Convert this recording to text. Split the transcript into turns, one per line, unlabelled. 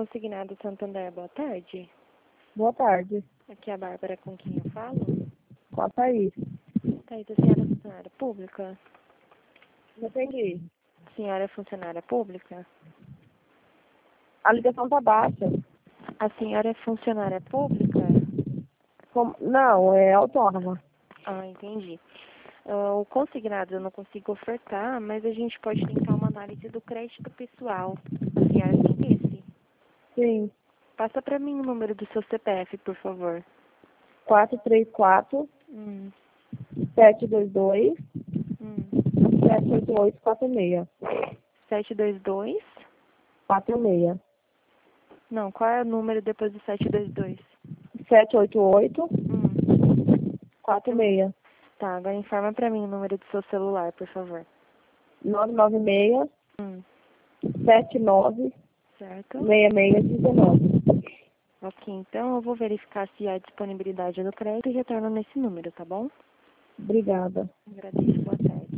Consignado Santander, boa tarde.
Boa tarde.
Aqui é a Bárbara, com quem eu falo.
Com a Thaís.
Thaís, a senhora é funcionária pública?
Não entendi.
A senhora é funcionária pública?
A ligação tá baixa.
A senhora é funcionária pública?
Não, é autônoma.
Ah, entendi. O consignado eu não consigo ofertar, mas a gente pode tentar uma análise do crédito pessoal. A senhora tem esse?
Sim.
Passa para mim o número do seu CPF, por favor.
434
Hum,
722
hum.
78846.
722?
46.
Não, qual é o número depois do 722?
788
Hum.
46.
Tá, agora informa pra mim o número do seu celular, por favor.
996
Hum.
79
Certo?
6619.
Ok, então eu vou verificar se há disponibilidade no crédito e retorno nesse número, tá bom?
Obrigada.
Agradeço, boa tarde.